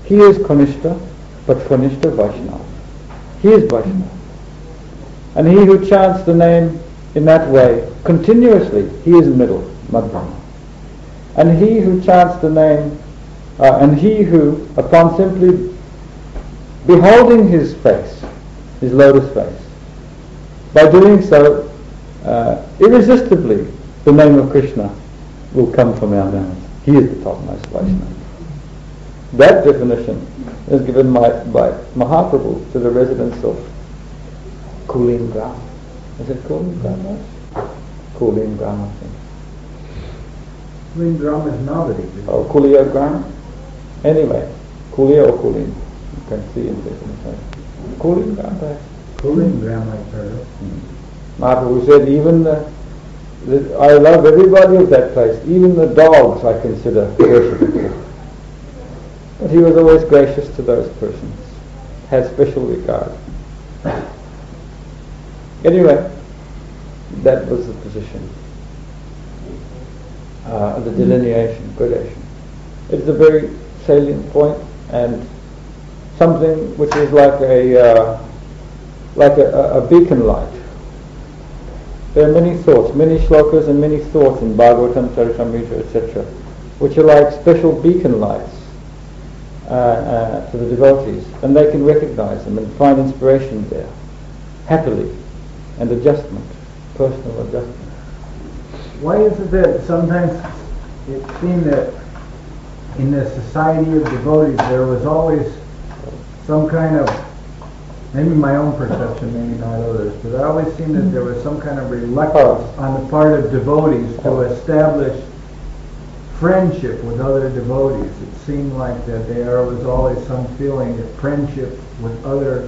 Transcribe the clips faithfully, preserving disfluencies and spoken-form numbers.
He is Kanishta, but Kanishta Vaishnava. He is Vaishnava. And he who chants the name in that way continuously, he is middle, Madhyama. And he who chants the name, uh, and he who, upon simply beholding his face, his lotus face, by doing so, uh, irresistibly, the name of Krishna will come from our mouths. He is the topmost Vaishnava. That definition is given by, by Mahaprabhu to the residents of Kulin Gram. Is it Kulin Gram? Kulin Gram, I think. Kulin Gram is Navadip. Oh, Kulia Gram? Anyway, Kulia or Kulin? You can see in different Kulin Gram, perhaps? Kulin Gram, I've heard of. Hmm. Mahaprabhu said, even the, the, I love everybody of that place, even the dogs I consider worshipful. But he was always gracious to those persons, had special regard. Anyway, that was the position, uh, the delineation, gradation. It's a very salient point and something which is like a uh, like a, a beacon light. There are many thoughts, many shlokas and many thoughts in Bhagavatam, Charitamrita, et cetera, which are like special beacon lights uh, uh, to the devotees, and they can recognize them and find inspiration there, happily, and adjustment, personal adjustment. Why is it that sometimes it seemed that in the society of devotees there was always some kind of, maybe my own perception, maybe not others, but it always seemed that there was some kind of reluctance on the part of devotees to establish friendship with other devotees. It seemed like that there was always some feeling that friendship with other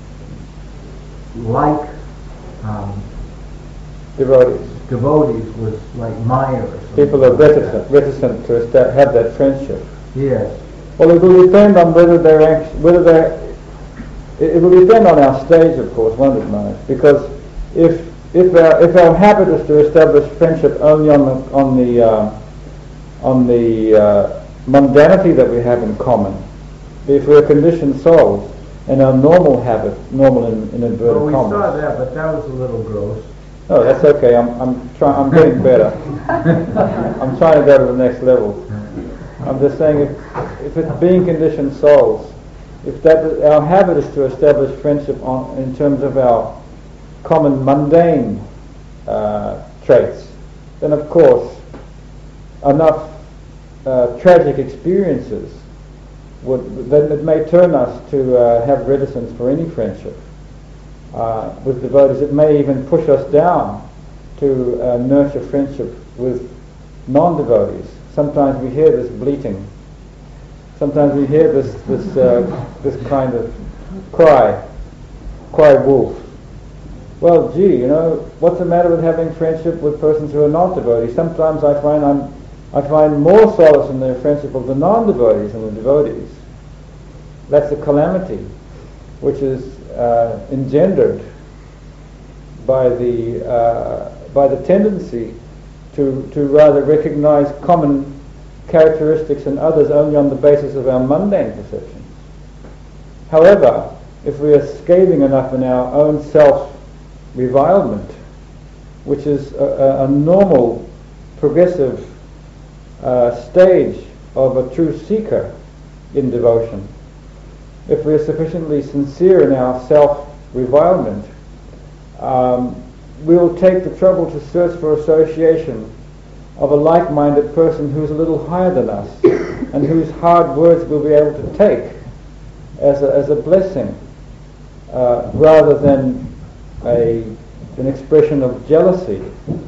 like um, devotees devotees was like Maya or something. People are reticent, reticent to esta- have that friendship. Yes. Well, it will depend on whether they're act- whether they're. It, it will depend on our stage, of course, won't it, Maya? Because if if our if our habit is to establish friendship only on the on the uh, on the uh, mundanity that we have in common, if we're conditioned souls, and our normal habit, normal in, in inverted Well, we commas. saw that, but that was a little gross. No, that's okay. I'm I'm trying. I'm getting better. I'm trying to go to the next level. I'm just saying, if if it's being conditioned souls, if that our habit is to establish friendship on in terms of our common mundane uh, traits, then of course enough uh, tragic experiences would then it may turn us to uh, have reticence for any friendship uh, with devotees. It may even push us down to uh, nurture friendship with non-devotees. Sometimes we hear this bleating. Sometimes we hear this this uh, this kind of cry, cry wolf. Well, gee, you know, what's the matter with having friendship with persons who are not devotees? Sometimes I find I'm I find more solace in the friendship of the non-devotees than the devotees. That's a calamity which is uh, engendered by the uh, by the tendency to to rather recognize common characteristics in others only on the basis of our mundane perceptions. However, if we are scathing enough in our own self-revilement, which is a, a, a normal, progressive uh, stage of a true seeker in devotion, if we are sufficiently sincere in our self-revilement, um, we will take the trouble to search for association of a like-minded person who's a little higher than us and whose hard words we'll be able to take as a, as a blessing uh, rather than a an expression of jealousy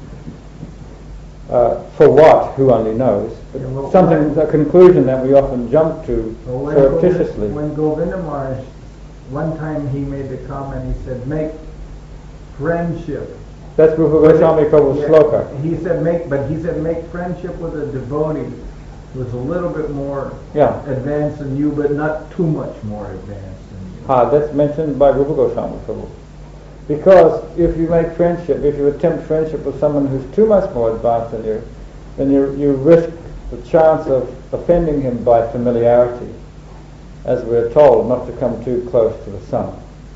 uh, for what, who only knows, but Yeah, well, something, a conclusion that we often jump to Well, when surreptitiously. Govind, when Govinda Maharaj, one time he made the comment, he said, make friendship. That's Rupa Goswami Prabhu's Yeah, sloka. He said make, but he said make friendship with a devotee who is a little bit more Yeah. advanced than you, but not too much more advanced than you. Ah, that's mentioned by Rupa Goswami Prabhu. Because if you make friendship, if you attempt friendship with someone who's too much more advanced than you, then you you risk the chance of offending him by familiarity. as we're told, not to come too close to the sun.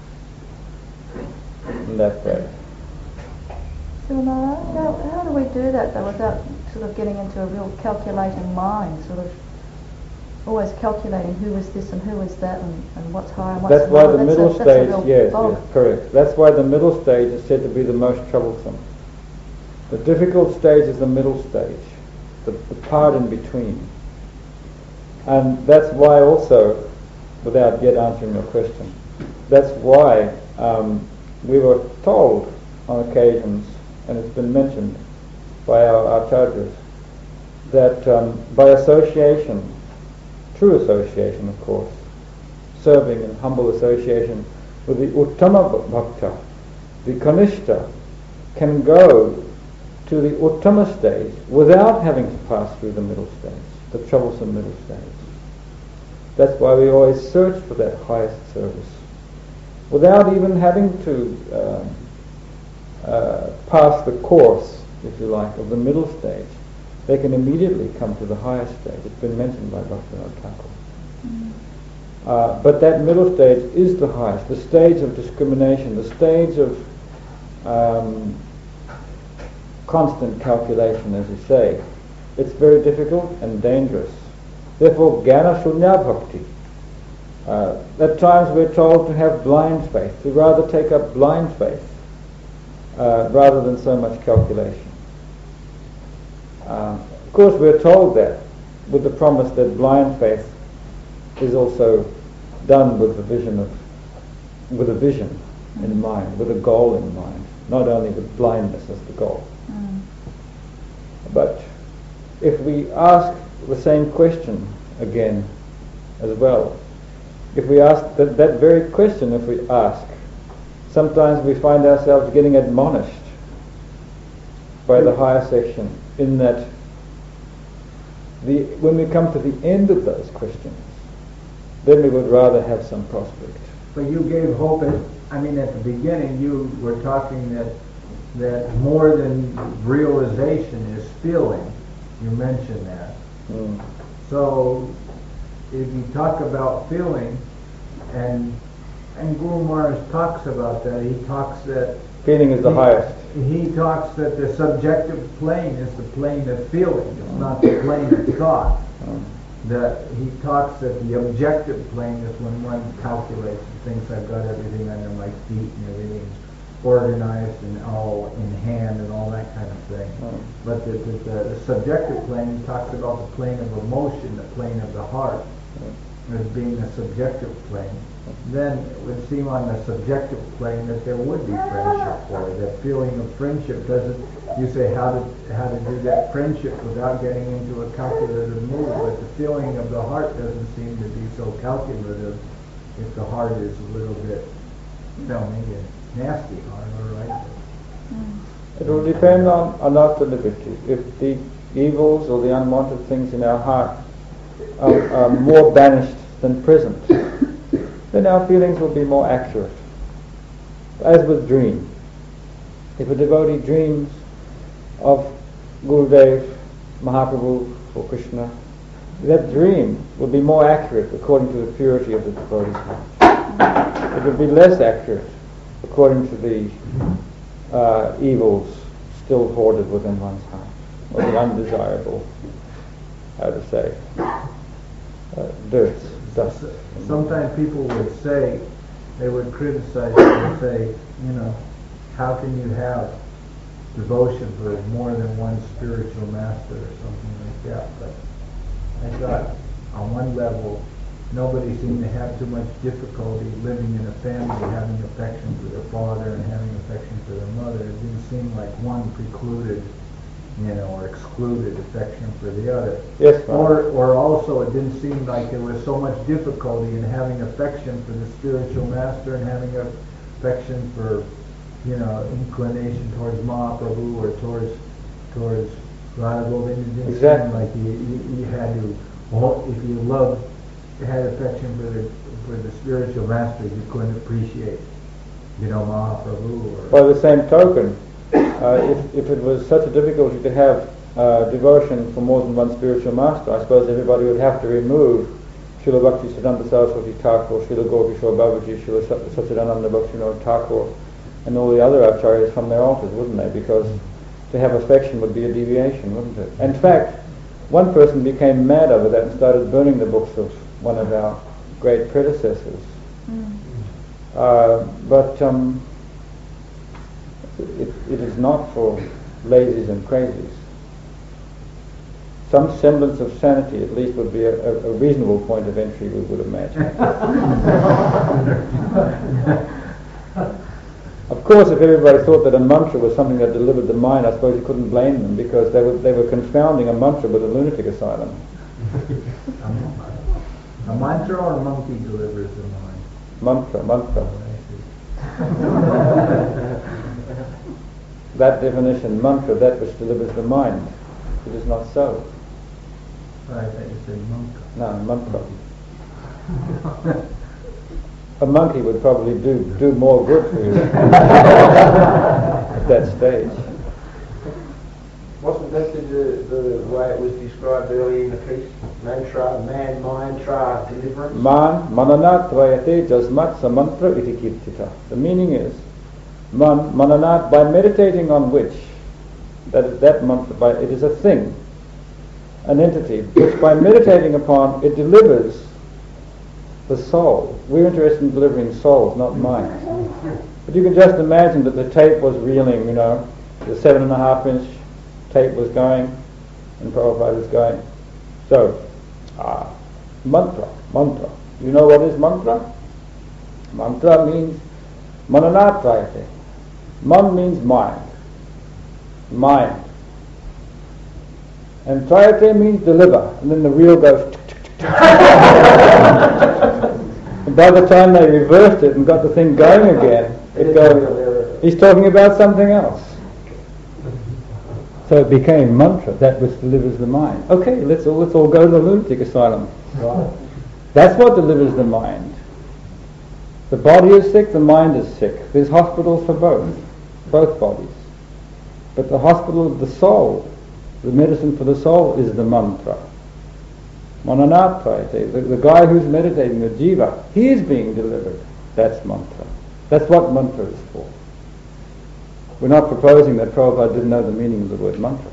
In that way. So now, how, how do we do that though without sort of getting into a real calculating mind, sort of always calculating who is this and who is that and, and what's high and what's That's why low? the That's middle a, that's a stage, real yes, bog. yes, correct. That's why the middle stage is said to be the most troublesome. The difficult stage is the middle stage, the, the part in between. And that's why also, without yet answering your question, that's why um, we were told on occasions, and it's been mentioned by our, our charges, that um, by association, true association of course, serving in humble association with the Uttama Bhakta, the Kanishta, can go to the Uttama stage without having to pass through the middle stage, the troublesome middle stage. That's why we always search for that highest service, without even having to um, uh, pass the course, if you like, of the middle stage. They can immediately come to the highest stage. It's been mentioned by Bhaktivinoda Thakur. Mm. Uh, but that middle stage is the highest, the stage of discrimination, the stage of um, constant calculation, as you say. It's very difficult and dangerous. Therefore, Jnana Shunya Bhakti. Uh, at times we're told to have blind faith, to rather take up blind faith uh, rather than so much calculation. Uh, of course, we're told that with the promise that blind faith is also done with the vision of, with a vision mm. in mind, with a goal in mind, not only with blindness as the goal. Mm. But if we ask the same question again as well, if we ask that, that very question, if we ask, sometimes we find ourselves getting admonished by the higher section in that the, when we come to the end of those questions, then we would rather have some prospect. But you gave hope, at, I mean at the beginning you were talking that that more than realization is feeling. You mentioned that. Mm. So if you talk about feeling, and and Guru Maharaj talks about that, he talks that feeling is the he, highest. He talks that the subjective plane is the plane of feeling, it's mm. not the plane of thought. Mm. That he talks that the objective plane is when one calculates and thinks I've got everything under my feet and everything's organized and all in hand and all that kind of thing. Mm. But the, the, the, the subjective plane talks about the plane of emotion, the plane of the heart, mm. as being a subjective plane. Then it would seem on the subjective plane that there would be friendship for it. That feeling of friendship doesn't, you say how to how to do that friendship without getting into a calculative move, but the feeling of the heart doesn't seem to be so calculative if the heart is a little bit, you know, maybe a nasty heart, all right? It will depend on anatta liberty. If the evils or the unwanted things in our heart are, are more banished than present, then our feelings will be more accurate. As with dream. If a devotee dreams of Gurudev, Mahaprabhu or Krishna, that dream will be more accurate according to the purity of the devotee's heart. It will be less accurate according to the uh, evils still hoarded within one's heart, or the undesirable, how to say, uh, dirt. Dust. Sometimes people would say, they would criticize and say, you know, how can you have devotion for more than one spiritual master or something like that? But I thought, on one level, nobody seemed to have too much difficulty living in a family, having affection for their father and having affection for their mother. It didn't seem like one precluded, you know, or excluded affection for the other. Yes, or or also it didn't seem like there was so much difficulty in having affection for the spiritual master and having affection for, you know, inclination towards Mahaprabhu or towards towards Radha Govinda. It didn't exactly. seem like you, you, you had to, well, if you loved, had affection for the for the spiritual master, you couldn't appreciate, you know, Mahaprabhu. Or by the same token, Uh, if, if it was such a difficulty to have uh, devotion for more than one spiritual master, I suppose everybody would have to remove Srila Bhaktisiddhanta Saraswati Thakur, Srila Gopkishore Babaji, Srila Satchidananda Bhaktivinoda Thakur, and all the other acharyas from their altars, wouldn't they? Because to have affection would be a deviation, wouldn't it? In fact, one person became mad over that and started burning the books of one of our great predecessors. Mm. Uh, but um, it, it is not for lazies and crazies. Some semblance of sanity at least would be a, a, a reasonable point of entry, we would imagine. Of course, if everybody thought that a mantra was something that delivered the mind, I suppose you couldn't blame them, because they were, they were confounding a mantra with a lunatic asylum. A mantra or a monkey delivers the mind? Mantra, mantra. That definition, mantra, that which delivers the mind. It is not so. I thought you said mantra. No, mantra. A monkey would probably do do more good for you at that stage. Wasn't that the, the way it was described earlier in the piece? Mantra, man, mind, tra, deliverance? Man, mananat vayate jasmat samantra iti kirtita. The meaning is, man, mananat, by meditating on which, that is that mantra, by, it is a thing, an entity, which by meditating upon, it delivers the soul. We're interested in delivering souls, not minds. But you can just imagine that the tape was reeling, you know, the seven and a half inch tape was going, and Prabhupada was going. So, ah, mantra, mantra. You know what is mantra? Mantra means mananatrayate. Man means mind. Mind. And trayate means deliver. And then the reel goes. And by the time they reversed it and got the thing going again, it goes, he's talking about something else. So it became mantra, that which delivers the mind. Okay, let's all, let's all go to the lunatic asylum. Right. That's what delivers the mind. The body is sick, the mind is sick. There's hospitals for both, both bodies. But the hospital of the soul, the medicine for the soul, is the mantra. Mananatrayate, the, the guy who's meditating, the jiva, he is being delivered. That's mantra. That's what mantra is for. We're not proposing that Prabhupada didn't know the meaning of the word mantra.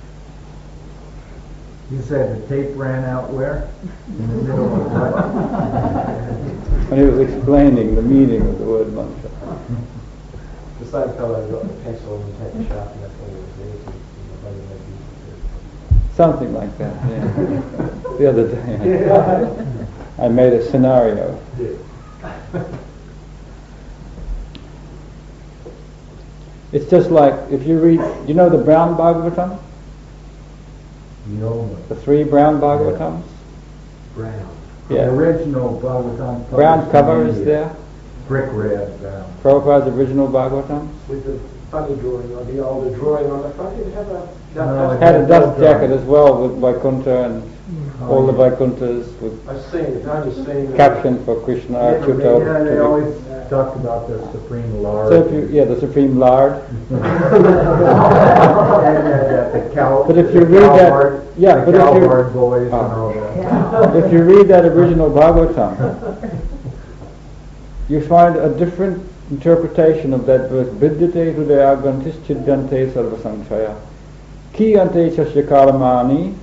You said the tape ran out where? In the middle of what? When he was explaining the meaning of the word mantra. The same fellow got the pencil and tape the sharp, and that's all it was there. Something like that, yeah. The other day I, I made a scenario. It's just like, if you read, you know the brown Bhagavatam? No. The three brown Bhagavatams? Brown. Yeah. The original Bhagavatam. Brown cover is there? Brick red brown. Prabhupada's original Bhagavatam? With the funny drawing on the older drawing on the front, it had a no, it had a dust jacket as well with Vaikuntha and oh, all the Vaikunthas with I've seen it, I've just seen it. Caption for Krishna. Yeah, Achyuta, yeah, they always talked about the Supreme Lord. So if you, yeah, the Supreme Lord. and, uh, the cow, but if you the read that, Bard, yeah, the but if you boys oh. and all that. If you read that original Bhagavatam, you find a different interpretation of that verse. Vidyate hrudayagantis chidyante sarvasankhaya ki ante chasya kalamani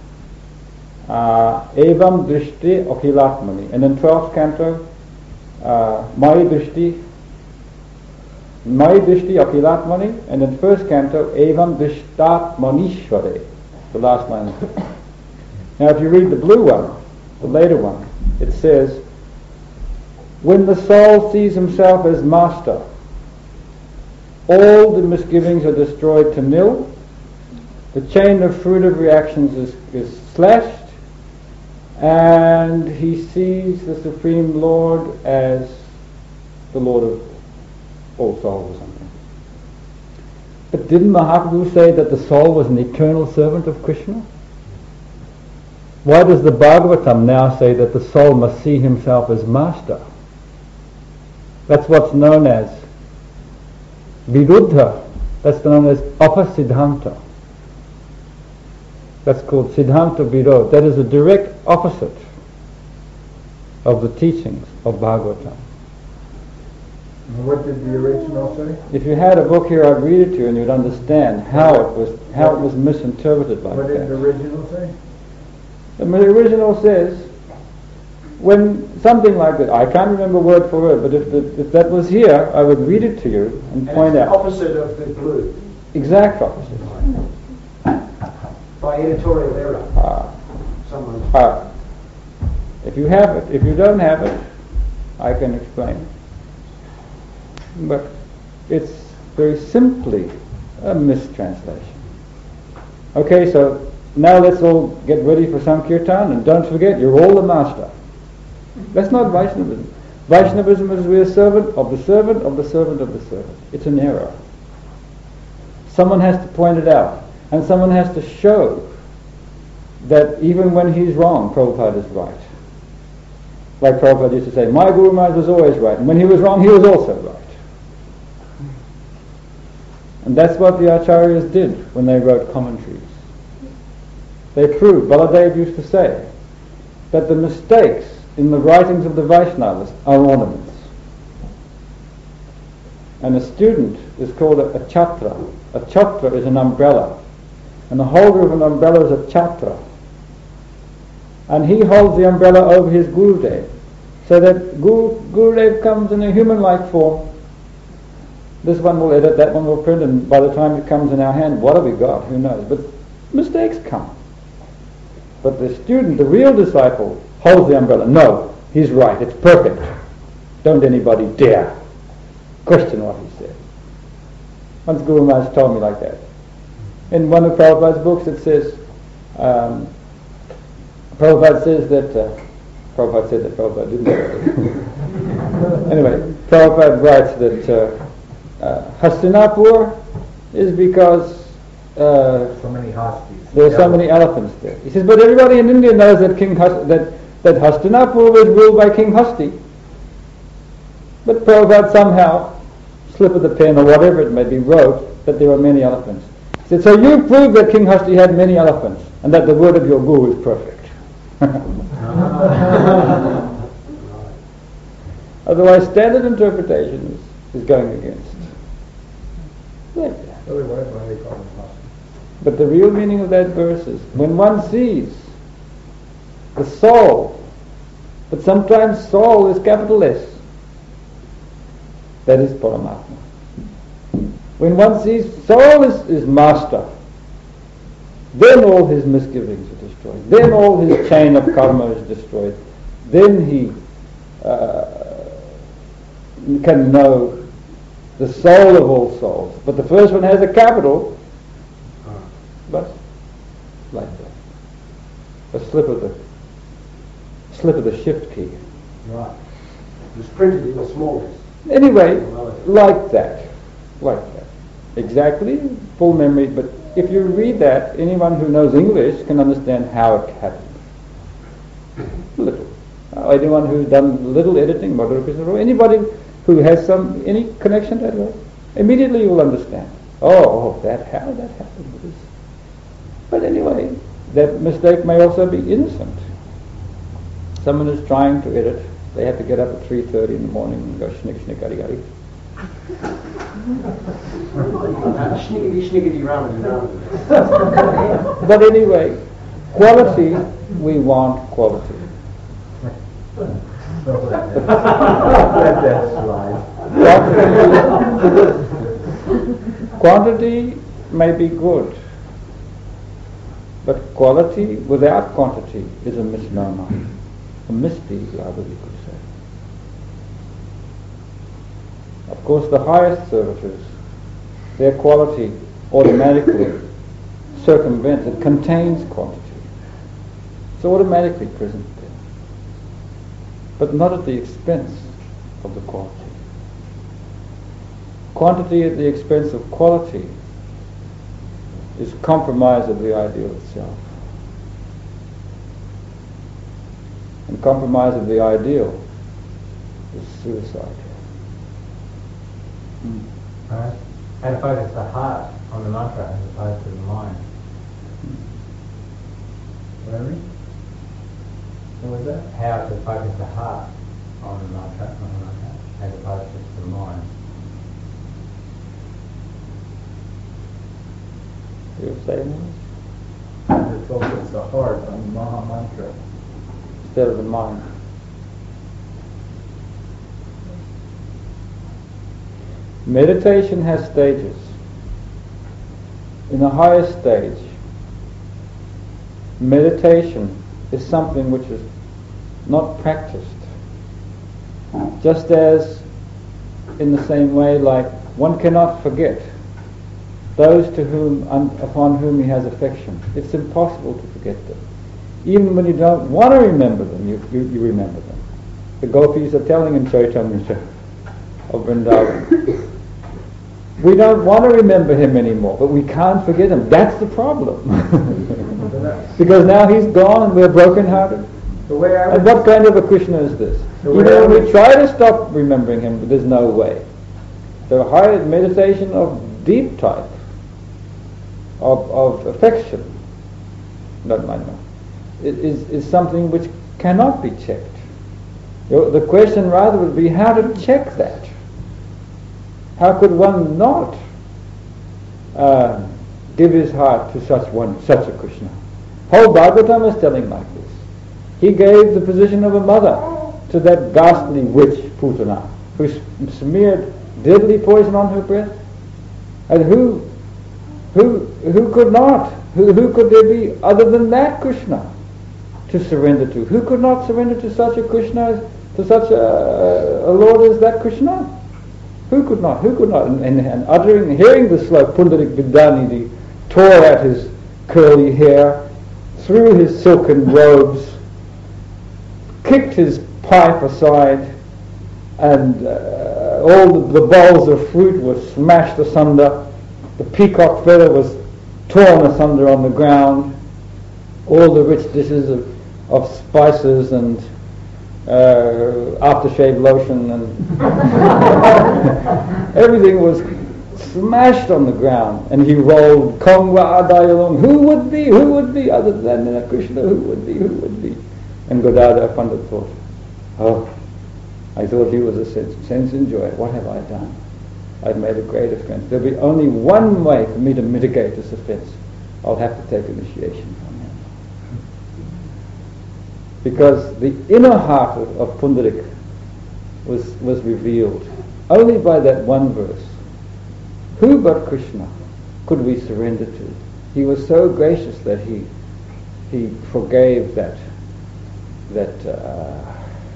evam drishti akhilatmani. And in twelfth canto, uh, Mai drishti Mai drishti akhilatmani, and in first canto, evam drishtatmanishvare, the last line. Now if you read the blue one, the later one, it says, when the soul sees himself as master, all the misgivings are destroyed to nil, the chain of fruitive reactions is, is slashed, and he sees the Supreme Lord as the Lord of all souls or something. But didn't Mahaprabhu say that the soul was an eternal servant of Krishna? Why does the Bhagavatam now say that the soul must see himself as master? That's what's known as Viruddha. That's known as Apasiddhanta. That's called Siddhanta Virod. That is a direct opposite of the teachings of Bhagavatam. And what did the original say? If you had a book here, I'd read it to you, and you'd understand how it was how it was misinterpreted like What that. did the original say? And the original says, when something like that, I can't remember word for word, but if, the, if that was here, I would read it to you and, And point it's the out. opposite of the blue, Exact opposite. by editorial error. Ah, Someone. ah. If you have it, if you don't have it, I can explain. But it's very simply a mistranslation. Okay, so now let's all get ready for Sankirtan, and don't forget, you're all the master. That's not Vaishnavism. Vaishnavism is we're a servant of the servant of the servant of the servant. It's an error. Someone has to point it out, and someone has to show that even when he's wrong, Prabhupada is right. Like Prabhupada used to say, my Guru Maharaj was always right, and when he was wrong, he was also right. And that's what the Acharyas did when they wrote commentaries. They proved, Baladev used to say, that the mistakes in the writings of the Vaishnavas are ornaments. And a student is called a, a chhatra. A chhatra is an umbrella. And the holder of an umbrella is a chhatra. And he holds the umbrella over his Gurudev. So that Guru, Gurudev comes in a human-like form. This one will edit, that one will print, and by the time it comes in our hand, what have we got? Who knows? But mistakes come. But the student, the real disciple, holds the umbrella. No, he's right, it's perfect. Don't anybody dare question what he said. Once Guru Maharaj told me like that. In one of Prabhupada's books it says, um, Prabhupada says that, uh, Prabhupada said that, Prabhupada didn't say that. Anyway, Prabhupada writes that uh, uh, Hastinapur is because uh, So many hosties. there are so many elephants there. He says, but everybody in India knows that King Hus- that, that Hastinapur was ruled by King Hasti. But Prabhupada somehow, slip of the pen or whatever it may be, wrote that there were many elephants. He said, so you prove that King Hasti had many elephants and that the word of your Guru is perfect. Otherwise, standard interpretation is, is going against. Like that. Otherwise, why they call them hosties? But the real meaning of that verse is when one sees the soul, but sometimes soul is capital S, that is Paramatma. When one sees soul is, is master, then all his misgivings are destroyed. Then all his chain of karma is destroyed. Then he uh, can know the soul of all souls. But the first one has a capital, but like that. A slip of the slip of the shift key. Right. It was printed in the smallest. Anyway, like that. Like that. Exactly, full memory, but if you read that, anyone who knows English can understand how it happened. Little. Uh, anyone who's done little editing, Madhura Krishna, or anybody who has some any connection to that, immediately you will understand. Oh, oh, that how that happened. But anyway, that mistake may also be innocent. Someone is trying to edit, they have to get up at three thirty in the morning and go schnick, schnick, gari, gari. Schnickety, schnickety, round round. But anyway, quality, we want quality. Let that slide. Quantity, quantity may be good, but quality without quantity is a misnomer, a misdeed, rather we could say. Of course, the highest servitors, their quality automatically circumvents, it contains quantity. It's automatically present there, but not at the expense of the quality. Quantity at the expense of quality is compromise of the ideal itself. And compromise of the ideal is suicide. Mm. Right? And focus the heart on the mantra as opposed to the mind. Larry? What was that? How to focus the heart on the mantra, on the mantra, as opposed to just the mind. You were saying To focus the heart on the Maha Mantra. instead of the mind. Meditation has stages. In the highest stage, meditation is something which is not practiced. Just as in the same way, like one cannot forget those to whom, un, upon whom he has affection. It's impossible to forget them. Even when you don't want to remember them, you, you, you remember them. The gopis are telling in Chaitamrita of Vrindavan. We don't want to remember him anymore, but we can't forget him. That's the problem. Because now he's gone and we're broken-hearted. The way I And would, what kind of a Krishna is this? The You way know, I we would- try to stop remembering him, but there's no way. The high meditation of deep type, of, of affection, not mind no, is, is something which cannot be checked. You know, the question rather would be how to check that. How could one not uh, give his heart to such one, such a Krishna? Whole Bhagavatam is telling like this. He gave the position of a mother to that ghastly witch Putana, who s- smeared deadly poison on her breast. And who, who, who could not? Who, who could there be other than that Krishna to surrender to? Who could not surrender to such a Krishna, to such a, a Lord as that Krishna? Who could not? Who could not? And, and, and uttering, hearing the slok, Pundarik Vidyanidhi tore at his curly hair, threw his silken robes, kicked his pipe aside, and uh, all the, the bowls of fruit were smashed asunder. The peacock feather was torn asunder on the ground. All the rich dishes of, of spices and uh, aftershave lotion and everything was smashed on the ground, and he rolled Kongwa Adayalum. Who would be? Who would be other than Krishna? Who would be? Who would be? And Godada Pandit thought, oh, I thought he was a sense, sense enjoyer. What have I done? I've made a great offense. There'll be only one way for me to mitigate this offense. I'll have to take initiation from him. Because the inner heart of, of Pundarik was, was revealed only by that one verse. Who but Krishna could we surrender to? He was so gracious that he he forgave that that uh,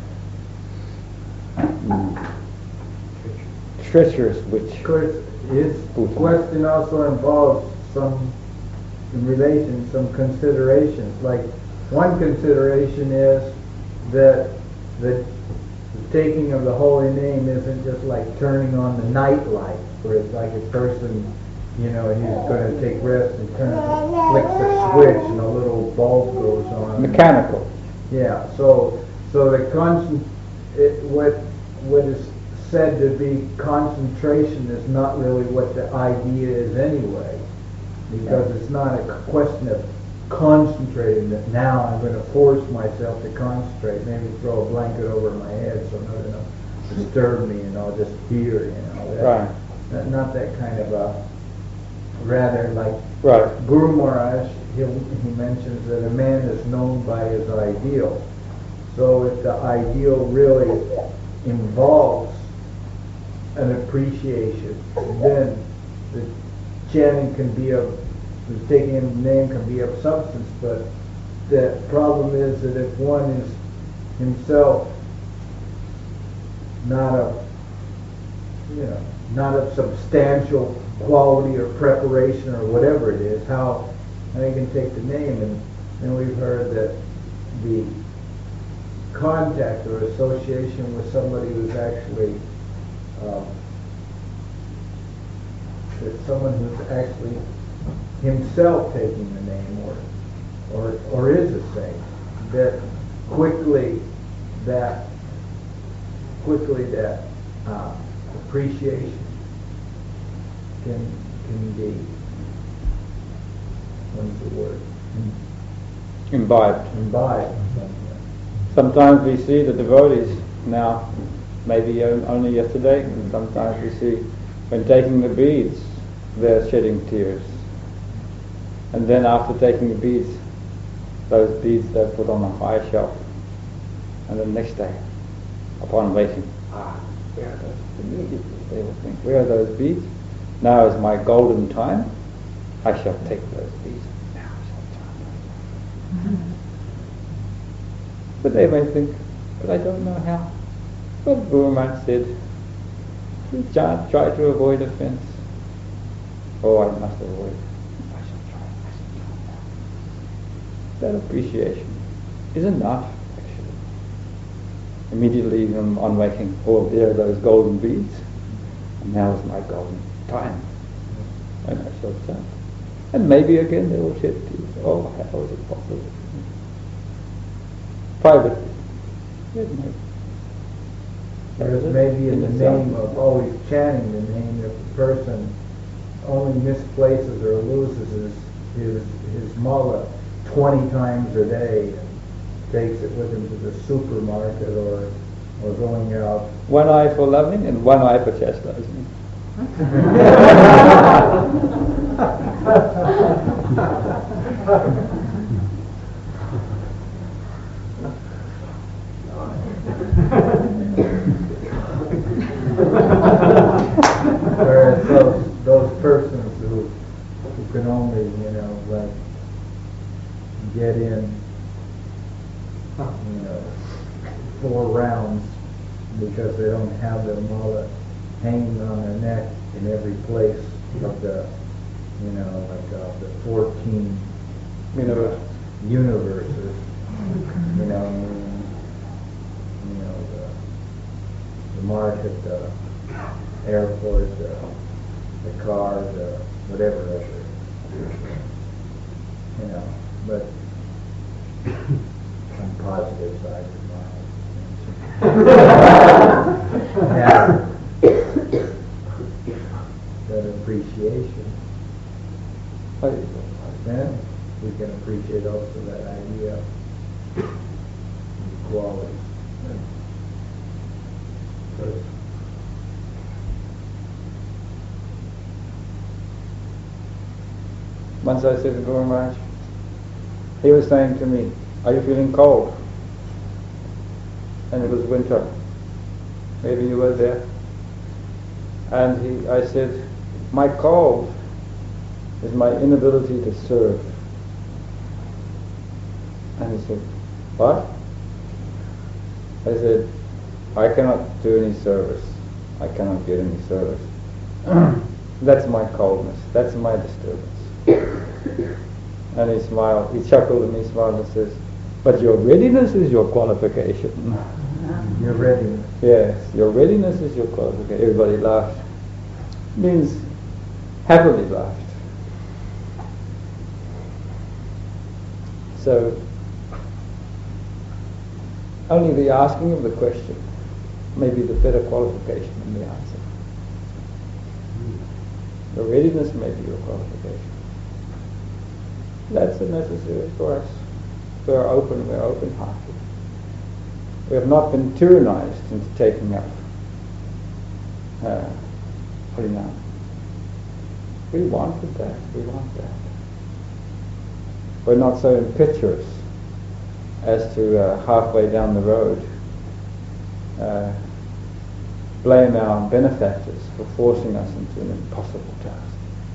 mm, treacherous witch. of course, his Putana. question also involves some, in relation, some considerations. Like, one consideration is that the, the taking of the holy name isn't just like turning on the night light, where it's like a person, you know, he's going to take rest and turn, flick the switch and a little bulb goes on. Mechanical. Yeah, so so the concent it, what what is said to be concentration is not really what the idea is anyway, because it's not a question of concentrating that now I'm going to force myself to concentrate, maybe throw a blanket over my head so nobody will disturb me and I'll just hear, you know. That, Right. Not, not that kind of a, rather like Right. Guru Maharaj, he, he mentions that a man is known by his ideal. So if the ideal really involves an appreciation, then the chanting can be of, the taking of the name can be of substance, but the problem is that if one is himself not a, you know, not of substantial quality or preparation or whatever it is, how, how you can take the name. And then we've heard that the contact or association with somebody who's actually um, that someone who's actually himself taking the name or or or is a saint, that quickly that quickly that uh, appreciation can can be, what's the word? Imbibed. Imbibed. Sometimes we see the devotees now, maybe on- only yesterday, and sometimes we see when taking the beads, they're shedding tears. And then after taking the beads, those beads they're put on a high shelf. And the next day, upon waking, ah, where are those? Immediately they will think, where are those beads? Now is my golden time. I shall take those beads. Now I shall chant. But they may think, but I don't know how. But Guru Maharaj said, you chant, try to avoid offense. Oh, I must avoid. I shall try. I shall try now. That appreciation is enough, actually. Immediately on, on waking, oh, there are those golden beads. And now is my golden time. And I shall chant. And maybe again they will shed tears. Oh, how is it possible? Privately. It may. Whereas maybe in the name of always chanting the name, if the person only misplaces or loses his, his, his mala twenty times a day and takes it with him to the supermarket or, or going out. One eye for loving and one eye for chastising. Whereas those, those persons who, who can only, you know, like, get in, you know, four rounds because they don't have their mullet hanging on their neck in every place of the, you know, like uh, the fourteen Universe. universes, you know, you know, the, the mark at the airport, the, the car, the whatever other, you know, but on the positive side of mine. Yeah. That appreciation. Then we can appreciate also that idea of equality. Once I said to Guru Maharaj, he was saying to me, are you feeling cold? And it was winter. Maybe you were there. And he, I said, my cold is my inability to serve. And he said, what? I said, I cannot do any service. I cannot get any service. That's my coldness. That's my disturbance. And he smiled, he chuckled and he smiled and says, but your readiness is your qualification. Your readiness. Yes, your readiness is your qualification. Everybody laughed. Means happily laughed. So, only the asking of the question may be the better qualification than the answer. Your readiness may be your qualification. That's necessary for us. We are open, we are open-hearted. We have not been tyrannized into taking up uh, Harinam. We wanted that, we want that. We're not so impetuous as to uh, halfway down the road uh, blame our benefactors for forcing us into an impossible task.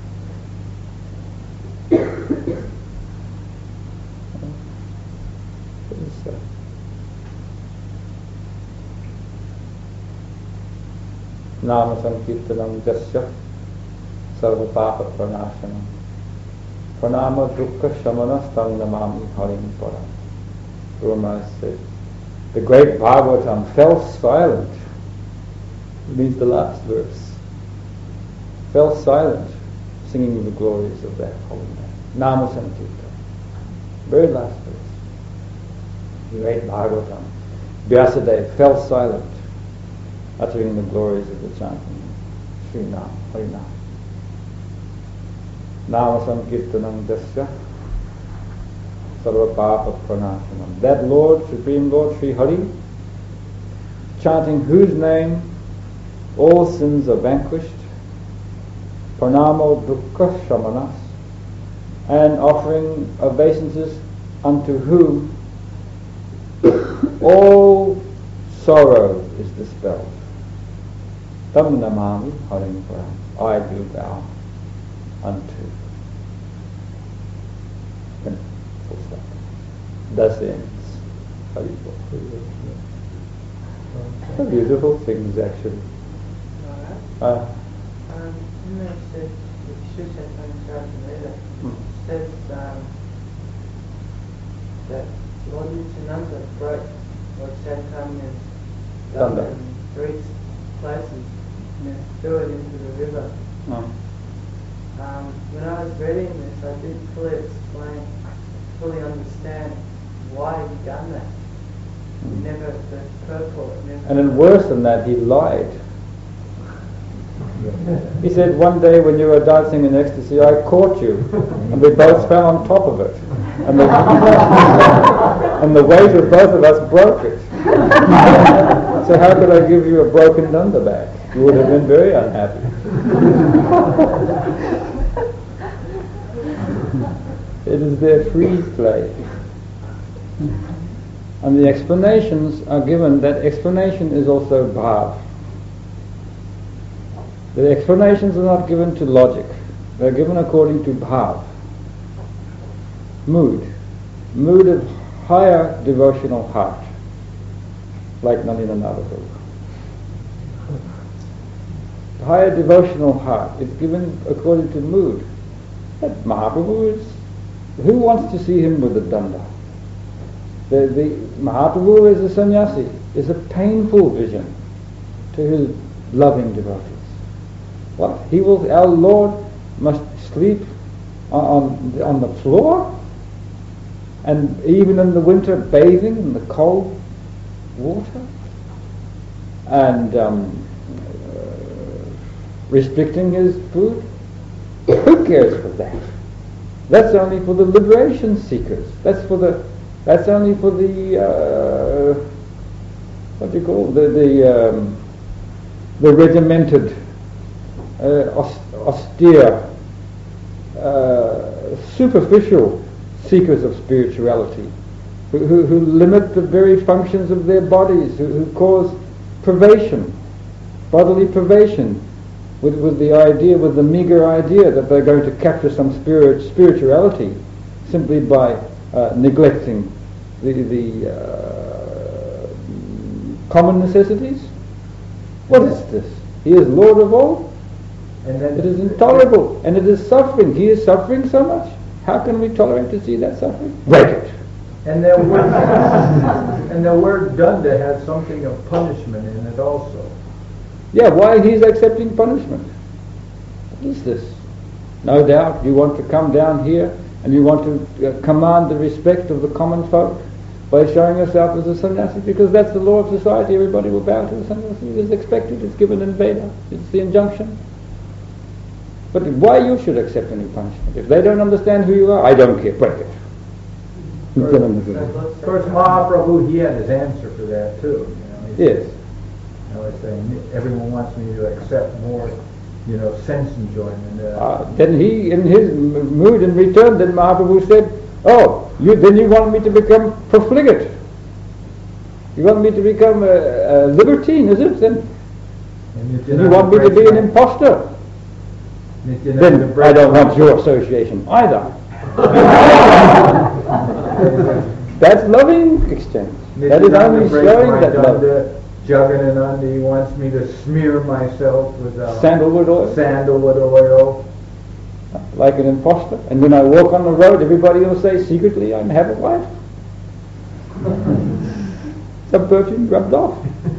So, Nama Sankirtanam Jasya Sarva Papa Pranashanam Pranama Dukkha Shamana Stang Namami Harim Param. Guru Maharaj said, the great Bhagavatam fell silent. It means the last verse. Fell silent, singing the glories of that holy name. Nama Sankirtanam. Very last verse. The great Bhagavatam. Vyasadeva fell silent, uttering the glories of the chanting Sri Nam, Harinam. Nama Sankirtanam Dasya Sarvapapa Pranashanam. That Lord, Supreme Lord Sri Hari, chanting whose name all sins are vanquished, Pranamo Dukkha Shamanas, and offering obeisances unto whom all sorrow is dispelled. Tam namami harim param. I do bow unto. And full stop. Thus ends Haribol. So beautiful things actually. Uh, Um, you know, it said, if you should have some Sarasvata, hmm. it says um, that Lord Nityananda broke Lord Chaitanya's Danda. in three places and threw it into the river. Oh. Um, when I was reading this, I didn't fully explain, fully understand why he done that. He never, the purport, never... And then worse than that, he lied. He said, one day when you were dancing in ecstasy, I caught you, and we both fell on top of it. And the, and the weight of both of us broke it. So how could I give you a broken dunda back? You would have been very unhappy. It is their free play. And the explanations are given. That explanation is also bhav. The explanations are not given to logic. They're given according to bhav. Mood. Mood of higher devotional heart. Like Nalina Navajo. Higher devotional heart is given according to mood. That Mahaprabhu is... Who wants to see him with a danda? The, the Mahaprabhu is a sannyasi, is a painful vision to his loving devotees. What? He will, our Lord must sleep on, on, on the floor? And even in the winter bathing in the cold water? And um, uh, restricting his food? Who cares for that? That's only for the liberation seekers. That's for the. That's only for the. Uh, what do you call the the um, the regimented, uh, aus- austere, uh, superficial seekers of spirituality, who, who, who limit the very functions of their bodies, who, who cause privation, bodily privation. With, with the idea, with the meager idea that they're going to capture some spirit, spirituality simply by uh, neglecting the, the uh, common necessities. What is this? He is Lord of all. And then It is intolerable, and it is suffering. He is suffering so much. How can we tolerate to see that suffering? Break it. And the word and the word danda has something of punishment in it also. Yeah, why he's accepting punishment? What is this? No doubt you want to come down here and you want to uh, command the respect of the common folk by showing yourself as a sannyasi, because that's the law of society. Everybody will bow to the sannyasi. It is expected. It's given in Veda. It's the injunction. But why you should accept any punishment? If they don't understand who you are, I don't care. Break it. Of course, Mahaprabhu, he had his answer for that too. You know, he Yes. said, I was saying, everyone wants me to accept more, you know, sense enjoyment. Uh, Uh, then he, in his m- mood in return, then Mahaprabhu said, oh, you, then you want me to become profligate. You want me to become a, a libertine, is it? Then, and you, then you want me to be an imposter. Then I don't want your association either. That's loving exchange. That is only showing that love. Jagannatha, he wants me to smear myself with uh, Sandalwood oil, sandalwood oil. like an imposter. And when I walk on the road, everybody will say secretly, I have a wife. Some perfume rubbed off.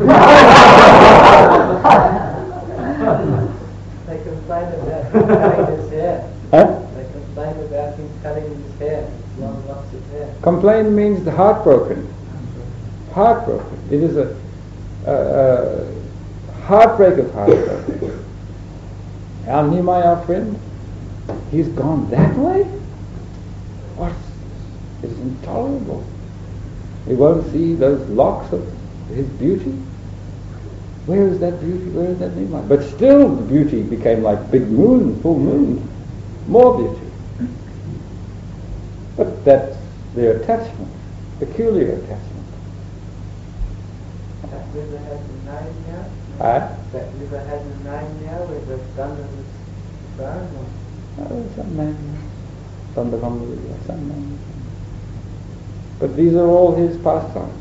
They complain about him cutting his hair. Huh? They complain about him cutting his hair, long locks of hair. Complain means the heartbroken. Heartbroken. It is a, a, a heartbreak of heartbroken. Al Nimai, our friend, he's gone that way? What? is intolerable. He won't see those locks of his beauty. Where is that beauty? Where is that moonlight? But still the beauty became like big moon, full moon, more beauty. But that's their attachment, peculiar attachment. That river has a name now? Huh? That river has a name now where the thunder was thrown? Or? Oh, some name. Thunder from the river, some name. But these are all his pastimes.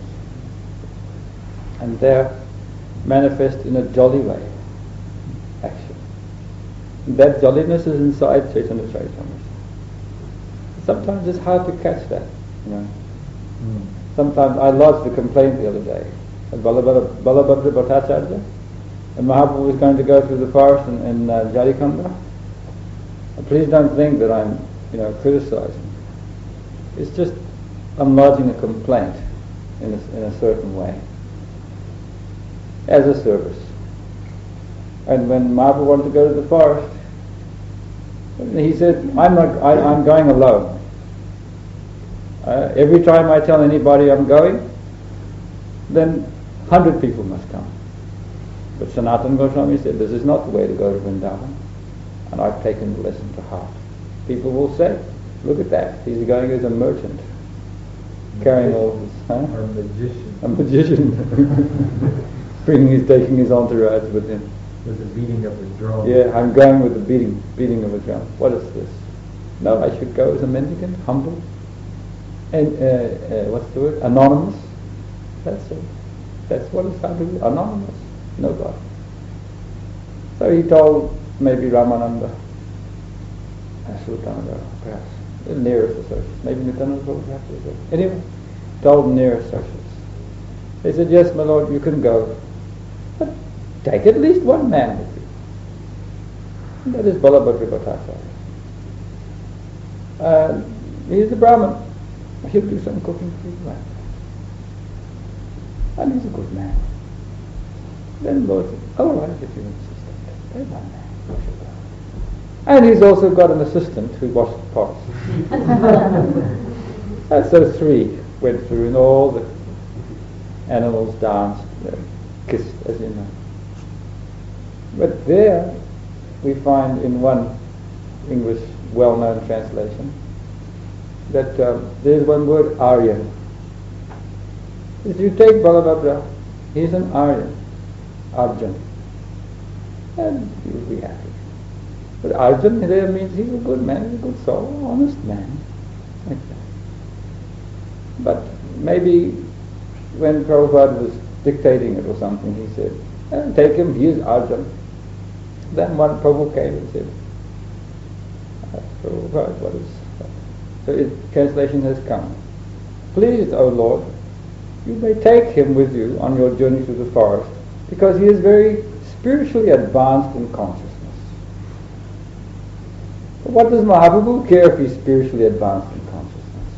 And they're manifest in a jolly way, actually. And that jolliness is inside Chaitanya Charitamrita. Sometimes it's hard to catch that, you know. Mm. Sometimes I lodged a complaint the other day at Balabhadra, Balabhadra Bhattacharya, and Mahaprabhu was going to go through the forest in, in uh, Jharikanda. Please don't think that I'm, you know, criticizing. It's just I'm lodging a complaint in a, in a certain way, as a service. And when Mahaprabhu wanted to go to the forest, he said, I'm not, I, I'm going alone. Uh, every time I tell anybody I'm going, then hundred people must come. But Sanatana Goswami said, this is not the way to go to Vrindavan. And I've taken the lesson to heart. People will say, look at that, he's going as a merchant, carrying all this, huh? Or a magician. A magician. Bringing his, taking his entourage with him. With the beating of the drum. Yeah, I'm going with the beating, beating of a drum. What is this? No, I should go as a mendicant, humble, and uh, uh, what's the word? Anonymous. That's it. That's what it's found to be. Anonymous. Nobody. So he told maybe Ramananda, Sultanada, perhaps the nearest associates, maybe Nityananda Prabhu, perhaps. Anyway, told near associates. They said, yes, my lord, you can go, but take at least one man with you. And that is Balabhadra Bhattacharya. Uh, he's a Brahmin. He'll do some cooking for you. And he's a good man. Then the Lord said, all right, if you insist. Take one man. And he's also got an assistant who washed the pots. And so three went through, and all the animals danced, uh, kissed, as you know. But there we find in one English well-known translation that um, there's one word, Aryan. If you take Balabhadra, he's an Aryan, Arjun, and you'll be happy. But Arjun there means he's a good man, he's a good soul, honest man, like that. But maybe when Prabhupada was dictating it or something, he said, eh, take him, he is Arjun. Then one Prabhu came and said, Prabhupada, what is that? So it, translation has come. Please, O Lord, you may take him with you on your journey through the forest, because he is very spiritually advanced in consciousness. But what does Mahaprabhu care if he's spiritually advanced in consciousness?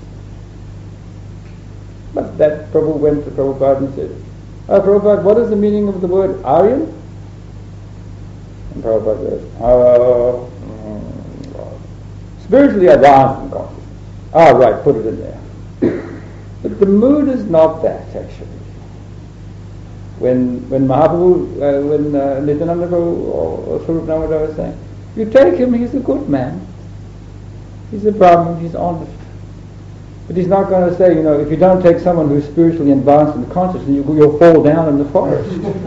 But that Prabhu went to Prabhupada and said, oh, Prabhupada, what is the meaning of the word Aryan? And Prabhupada says, oh, mm, spiritually advanced in consciousness. Ah, right, put it in there. But the mood is not that, actually. When when Mahaprabhu, uh, when uh, Nityananda Prabhu or Swarup Damodar was saying, you take him, he's a good man. He's a Brahmin, he's honest. But he's not going to say, you know, if you don't take someone who's spiritually advanced in consciousness, you, you'll fall down in the forest.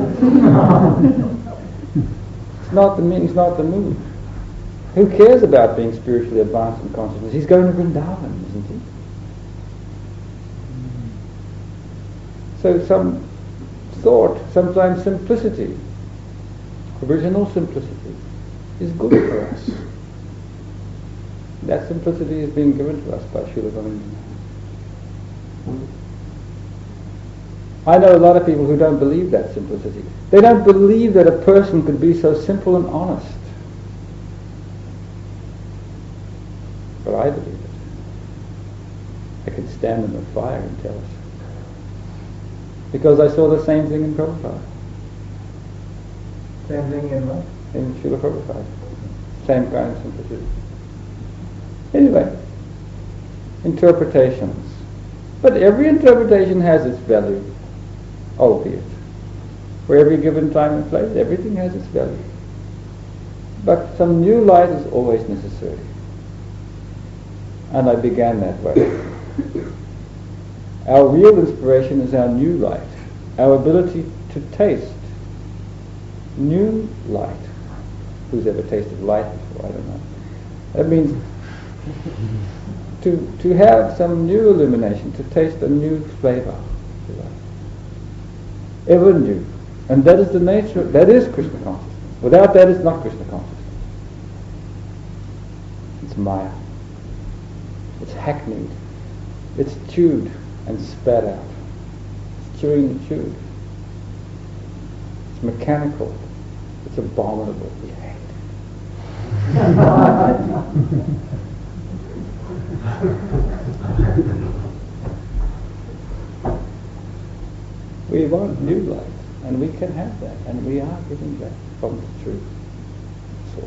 It's not the meaning, it's not the mood. Who cares about being spiritually advanced in consciousness? He's going to Vrindavan, isn't he? So some thought, sometimes simplicity, original simplicity, is good for us. That simplicity is being given to us by Srila Govinda. I know a lot of people who don't believe that simplicity. They don't believe that a person could be so simple and honest. But I believe it. I can stand in the fire and tell it. Because I saw the same thing in Prabhupada. Same thing in what? In Srila Prabhupada. Same kind of simplicity. Anyway, interpretations. But every interpretation has its value, albeit. For every given time and place, everything has its value. But some new light is always necessary. And I began that way. Our real inspiration is our new light, our ability to taste new light. Who's ever tasted light before? I don't know. That means to to have some new illumination, to taste a new flavor, ever new. And that is the nature, that is Krishna consciousness. Without that, it's not Krishna consciousness. It's Maya. It's hackneyed. It's chewed and spat out. It's chewing and chewed. It's mechanical. It's abominable. We hate it. We want new light, and we can have that, and we are getting that from the truth source.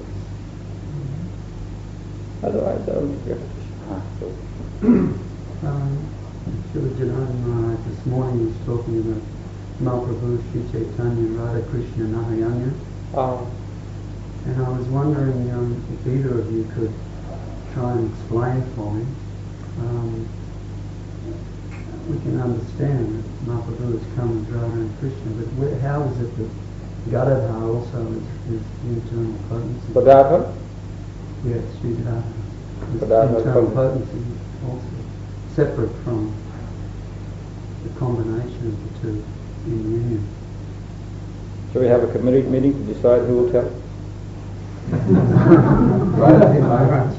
Otherwise, only repetition. Ah, so. um, Srila Janardana Maharaj this morning was talking about Mahaprabhu, Sri Chaitanya, Radha Krishna, Nahayanya. Ah. And I was wondering um, if either of you could try and explain for me. Um, we can understand that Mahaprabhu has come as Radha and Krishna, but where, how is it that Gadadhar also is, is the internal potency? Gadadhar? Yes, Sri Gadadhar. Is Gadadhar internal potency. potency also, separate from the combination of the two in union. Shall we have a committee meeting to decide who will tell? Right, Maharaj.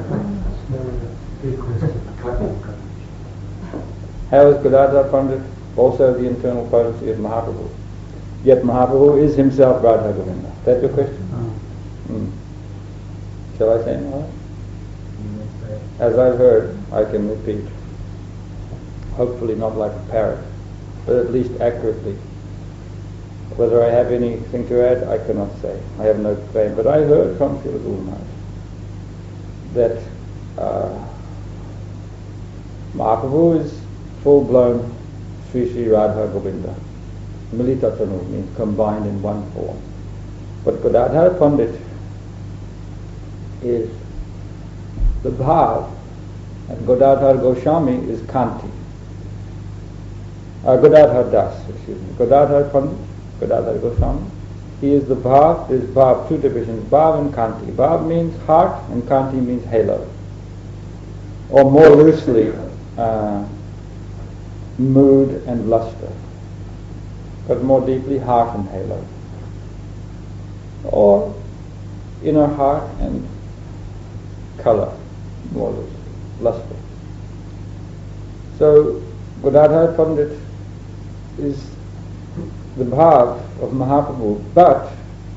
How is Gadadhar Pandit also the internal potency of Mahaprabhu? Yet Mahaprabhu is himself Radha Govinda. That's your question? Oh. Mm. Shall I say more? As I've heard, I can repeat. Hopefully not like a parrot, but at least accurately. Whether I have anything to add, I cannot say. I have no claim. But I heard from Srila Guru Maharaj that uh, Mahaprabhu is full-blown Sri Sri Radha Govinda. Milita Tanu means combined in one form. But Gadadhar Pandit is the Bhav, and Gadadhar Goswami is Kanti. Uh, Gadadhar Das, excuse me. Gadadhar Pandit, Gadadhar Goswami. He is the Bhav, there is Bhav, two divisions, Bhav and Kanti. Bhav means heart and Kanti means halo. Or more loosely, uh, mood and luster. But more deeply, heart and halo. Or inner heart and color, more loosely, luster. So, Gadadhar Pandit is the Bhav of Mahaprabhu, but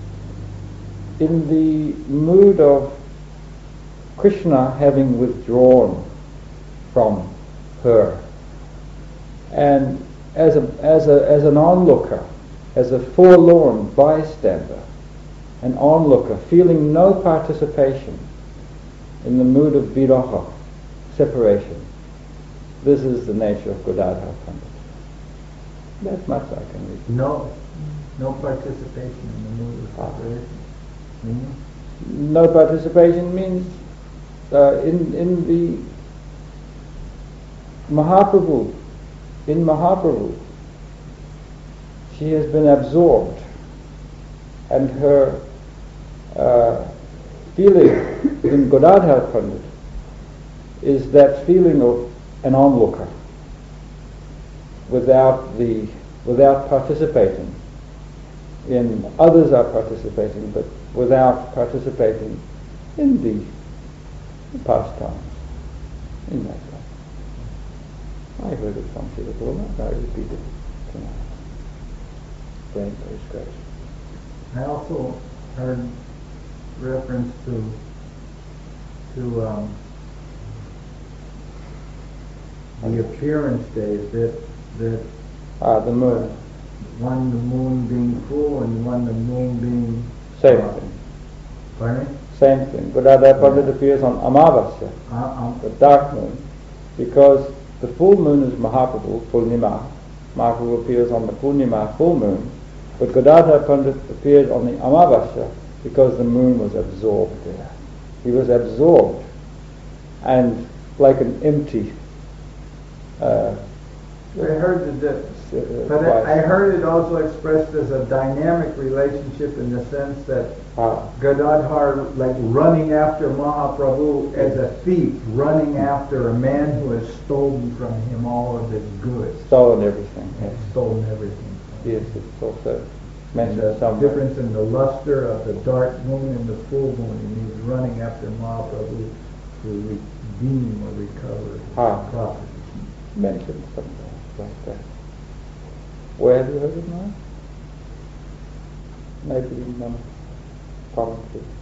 in the mood of Krishna having withdrawn from her, and as a as a as an onlooker, as a forlorn bystander, an onlooker feeling no participation in the mood of viraha, separation. This is the nature of Gadadhar Pandit. That much I can read. No, no participation in the mood of separation. Mm-hmm. No participation means uh, in in the Mahaprabhu, in Mahaprabhu, she has been absorbed, and her uh, feeling in Gadadhar Pandit is that feeling of an onlooker, without the without participating in others are participating, but without participating in the, the pastimes in that way. I heard it from Srila Guru, I repeat it tonight. Thank you, Grace. I also heard reference to to um, the appearance days that that Ah, the moon. one the moon being full and one the moon being Same uh, thing. pardon me? Same thing. Gadadhar Pandit appears on Amavasya, Uh, um, the dark moon, because the full moon is Mahaprabhu, Purnima. Mahaprabhu appears on the Purnima full moon, but Gadadhar Pandit appeared on the Amavasya because the moon was absorbed there. He was absorbed, and like an empty uh, I heard that, uh, but device. I I heard it also expressed as a dynamic relationship in the sense that Ah, Gadadhar, like running after Mahaprabhu as a thief, running after a man who has stolen from him all of his goods, stolen everything. Yes, stolen everything. yes, it's also And mentioned the somewhere. difference in the luster of the dark moon and the full moon, and he's running after Mahaprabhu to redeem or recover his Ah. property. Mentioned somewhere like that. Where have you heard it now? Maybe in um, commentaries.